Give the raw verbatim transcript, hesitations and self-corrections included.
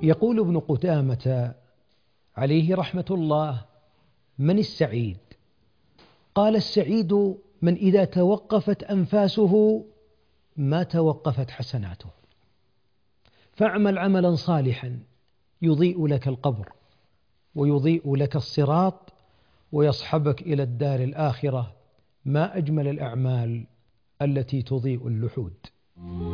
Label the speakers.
Speaker 1: يقول ابن قدامة عليه رحمة الله: من السعيد؟ قال: السعيد من إذا توقفت أنفاسه ما توقفت حسناته. فاعمل عملا صالحا يضيء لك القبر ويضيء لك الصراط ويصحبك إلى الدار الآخرة. ما أجمل الأعمال التي تضيء اللحود.